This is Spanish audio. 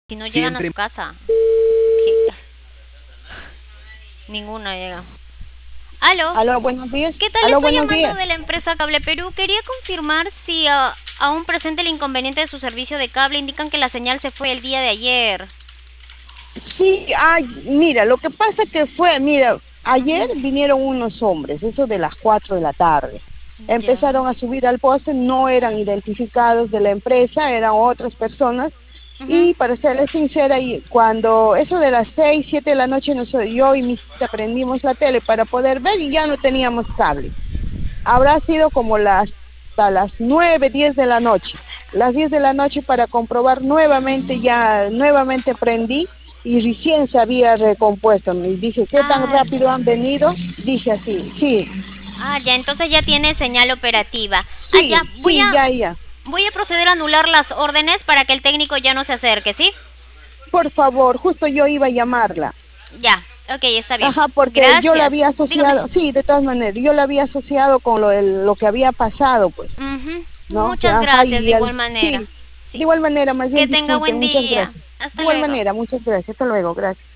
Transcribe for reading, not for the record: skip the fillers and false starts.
Si no llegan a Siempre. su casa. ¿Qué? Ninguna llega. Aló, Aló, buenos días. ¿qué tal? Aló, Estoy buenos llamando días. de la empresa Cable Perú. Quería confirmar si aún presente el inconveniente de su servicio de cable. Indican que la señal se fue el día de ayer. Sí, ay, mira, lo que pasa que fue, mira, ayer vinieron unos hombres, eso de las 4 de la tarde. Ya. Empezaron a subir al poste, no eran identificados de la empresa, eran otras personas. Ujú. Y para serles sincera, y cuando eso de las 6, 7 de la noche, yo y mi hija prendimos la tele para poder ver y ya no teníamos cable. Habrá sido como hasta las 9, 10 de la noche. Las 10 de la noche para comprobar nuevamente, ya nuevamente prendí y recién se había recompuesto. Y dije, ¿qué tan Ah, rápido han venido? Dije así, sí, ya, entonces ya tiene señal operativa. Ya, sí, sí, ya, ya. voy a proceder a anular las órdenes para que el técnico ya no se acerque, ¿sí? Por favor, justo yo iba a llamarla. Ya, ok, está bien. Ajá, porque yo la Gracias. había Dígame. asociado, sí, de todas maneras, yo la había asociado con lo que había pasado, pues, Ujú. ¿no? Muchas Ajá, gracias, de y igual manera. sí, de Sí. igual manera, más Que bien tenga disculpen, buen muchas día. gracias. De Hasta igual luego. manera, muchas gracias. Hasta luego, gracias.